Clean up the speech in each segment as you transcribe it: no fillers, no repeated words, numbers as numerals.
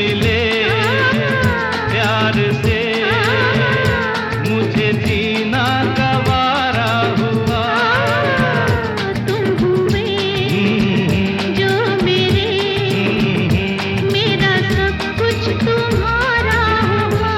मिले प्यार से मुझे जीना गवारा हुआ। तुम हुए जो मेरे, मेरा सब कुछ तुम्हारा हुआ।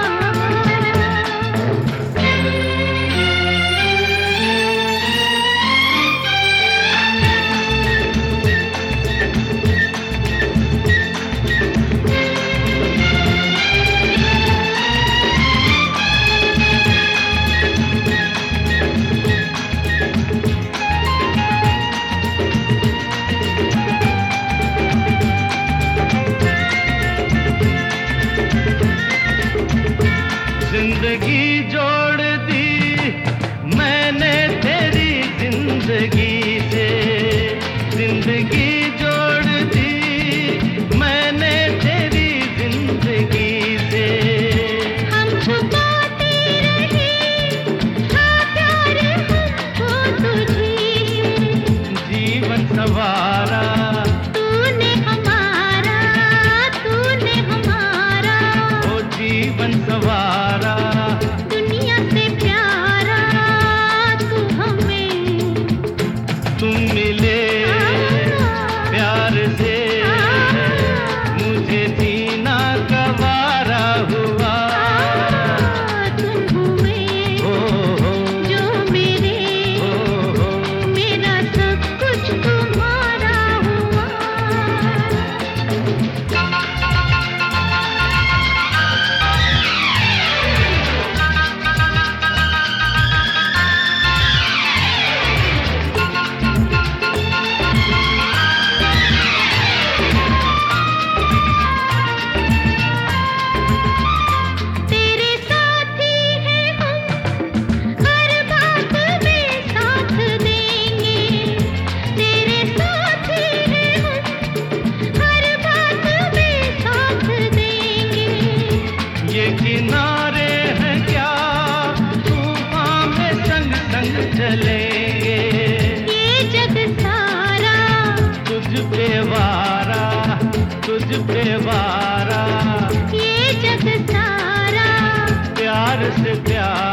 जिंदगी जोड़ दी मैंने तेरी जिंदगी से, जिंदगी जोड़ दी मैंने तेरी जिंदगी से। हम छुपाते रहे हाँ प्यार हमको तुझे, जीवन सवारा तूने हमारा, तूने हमारा। ओ जीवन सवारा, दुनिया से प्यारा तू हमें। तुम मिले प्यार से मुझे जीना गवारा हुआ। तुम हुए हो जो मेरे, हो मेरा सब कुछ तुम्हारा हुआ। तेरे साथी हैं हम, हर बात में साथ देंगे। तेरे साथी हैं हम, हर बात में साथ देंगे। ये किनारे हैं क्या तूफान में संग संग चलेंगे। ये जग सारा तुझ पे वारा, तुझ पे वारा, ये जग सारा प्यार से प्यार